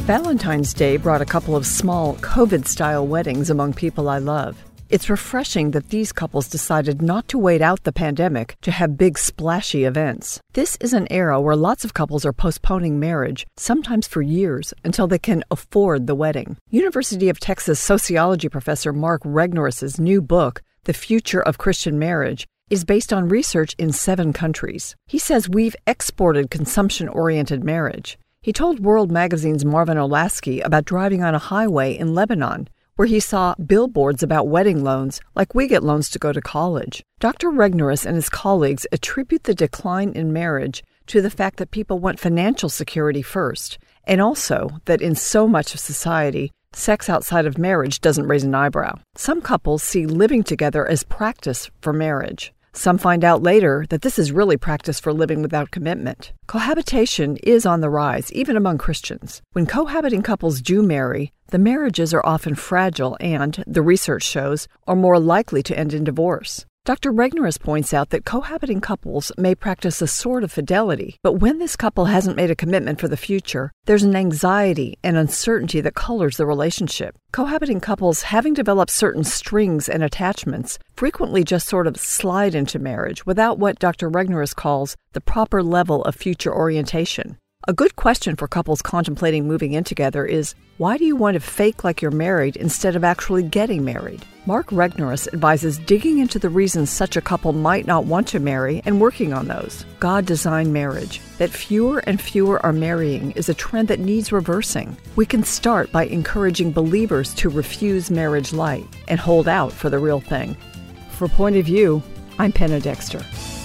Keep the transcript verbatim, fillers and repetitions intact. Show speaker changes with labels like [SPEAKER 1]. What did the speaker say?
[SPEAKER 1] Valentine's Day brought a couple of small COVID-style weddings among people I love. It's refreshing that these couples decided not to wait out the pandemic to have big splashy events. This is an era where lots of couples are postponing marriage, sometimes for years, until they can afford the wedding. University of Texas sociology professor Mark Regnerus's new book, The Future of Christian Marriage, is based on research in seven countries. He says we've exported consumption-oriented marriage. He told World Magazine's Marvin Olasky about driving on a highway in Lebanon, where he saw billboards about wedding loans like we get loans to go to college. Doctor Regnerus and his colleagues attribute the decline in marriage to the fact that people want financial security first, and also that in so much of society, sex outside of marriage doesn't raise an eyebrow. Some couples see living together as practice for marriage. Some find out later that this is really practice for living without commitment. Cohabitation is on the rise, even among Christians. When cohabiting couples do marry, the marriages are often fragile and, the research shows, are more likely to end in divorce. Doctor Regnerus points out that cohabiting couples may practice a sort of fidelity, but when this couple hasn't made a commitment for the future, there's an anxiety and uncertainty that colors the relationship. Cohabiting couples, having developed certain strings and attachments, frequently just sort of slide into marriage without what Doctor Regnerus calls the proper level of future orientation. A good question for couples contemplating moving in together is, why do you want to fake like you're married instead of actually getting married? Mark Regnerus advises digging into the reasons such a couple might not want to marry and working on those. God designed marriage. That fewer and fewer are marrying is a trend that needs reversing. We can start by encouraging believers to refuse marriage light and hold out for the real thing. For Point of View, I'm Penna Dexter.